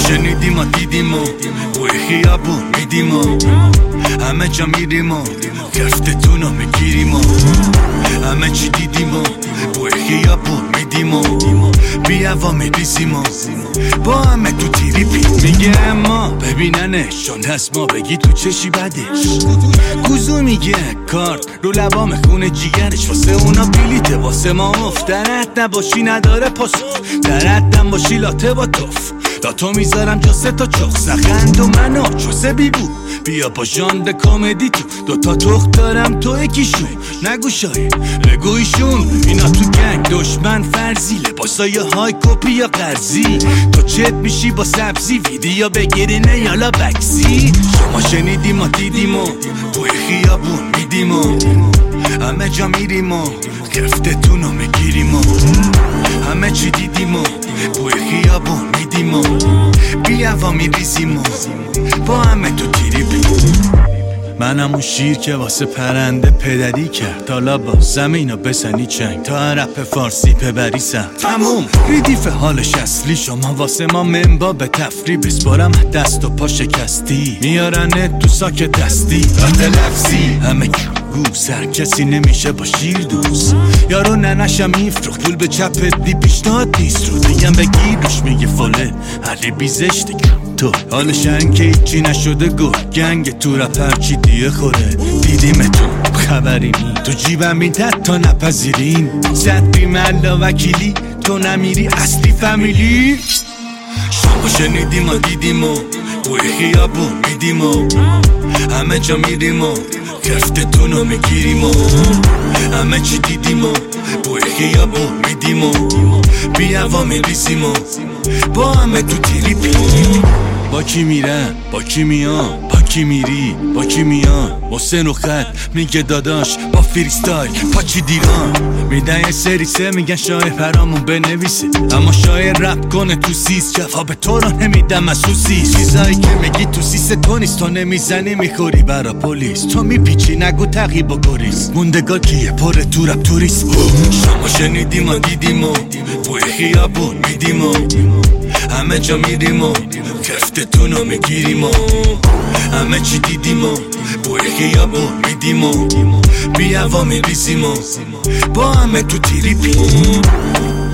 شنیدیم و دیدیم و بوی خیابون میدیم و همه جا میریم و کفتتون رو میگیریم و همه چی دیدیم و بوی خیابون میدیم و بیاوا میریزیم و با همه تو تریپی. میگه اما ببیننش چون هست ما بگی تو چشی بدش. کوزو میگه کارت رو لبا مخونه جیگرش واسه اونا بیلیته واسه ما افتنت نباشی نداره پاسخ درتم باشی لاته با توف لاتو میذارم جا سه تا چخ سخند و منو چوسه بیبو بیا با ژانر کمدی تو دوتا تخت دارم تو یکیشون نگو شاید بگویشون اینا تو گنگ دشمن فرضی لباسای های کپی یا قرضی تو چت میشی با سبزی ویدیو بگیرینه یالا بکسی. شما شنیدیم و دیدیم و توی خیابون میدیم و همه جا میریم و کفتتون رو میگیریم و همه چی دیدیم و توی خیابون میدیم و بیاوا میریزیم و با همه تو تریپی. منم اون شیر که واسه پرنده پدری کرد حالا با زمینو بزنی چنگ تا رپ فارسی ببری سم تموم ریدیف حالش اصلی شما واسه ما منبا به تفری بسپارم دست و پا شکستی میارنه تو ساک دستی رات لفظی همه گوز هر کسی نمیشه با شیر دوست یارو ننشم میفروخ پول به چپت دی پیشنهاد نیست رو دیگم بگیرش میگه فاله علی بیزشتی تو حالش انکه هیچی نشده گل گنگ تو رپر چی دیه خوره دیدیمتون خبری نی تو جیبم میدد تا نپذیرین زد بیملا وکیلی تو نمیری اصلی فامیلی. شما شنیدیم و دیدیم و توی خیابون میدیم و همه جا میریم و کفتتون رو میگیریم و همه چی دیدیم و توی خیابون میدیم و بیاوا میریزیم و با همه تو تریپی. با کی میرن با کی میان با کی میری با کی میان حسین و خط میگه داداش با فریستایل پاچی دیران میدن یه سری سه میگن شاعر پرامون بنویسه اما شاعر رپ کنه تو سیس جواب تو رو نمیدم از سوسیس چیزایی که میگی تو سیس تو نیست تو نمیزنی میخوری برا پلیس تو میپیچی نگو تقیب و گریز موندگار کیه پره تو رپ توریست. شما شنیدیم و دیدیم و توی خیابون میدیم و همه جا میریم و کفتتون رو میگیریم و همه چی دیدیم و بوی خیابون میدیم و بیاوا میریزیم و با همه تو تریپی.